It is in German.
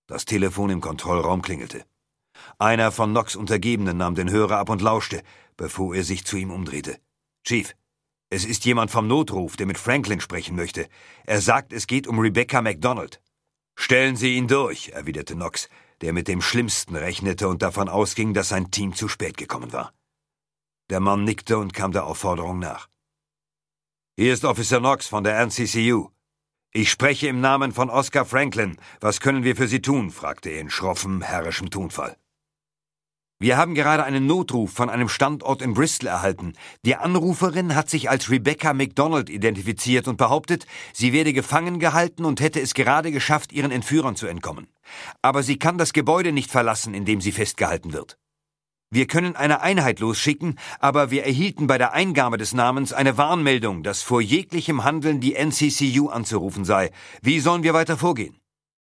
Das Telefon im Kontrollraum klingelte. Einer von Knox' Untergebenen nahm den Hörer ab und lauschte, bevor er sich zu ihm umdrehte. »Chief, es ist jemand vom Notruf, der mit Franklin sprechen möchte. Er sagt, es geht um Rebecca MacDonald.« »Stellen Sie ihn durch«, erwiderte Knox, der mit dem Schlimmsten rechnete und davon ausging, dass sein Team zu spät gekommen war. Der Mann nickte und kam der Aufforderung nach. »Hier ist Officer Knox von der NCCU. Ich spreche im Namen von Oscar Franklin. Was können wir für Sie tun?« fragte er in schroffem, herrischem Tonfall. »Wir haben gerade einen Notruf von einem Standort in Bristol erhalten. Die Anruferin hat sich als Rebecca MacDonald identifiziert und behauptet, sie werde gefangen gehalten und hätte es gerade geschafft, ihren Entführern zu entkommen. Aber sie kann das Gebäude nicht verlassen, in dem sie festgehalten wird. Wir können eine Einheit losschicken, aber wir erhielten bei der Eingabe des Namens eine Warnmeldung, dass vor jeglichem Handeln die NCCU anzurufen sei. Wie sollen wir weiter vorgehen?«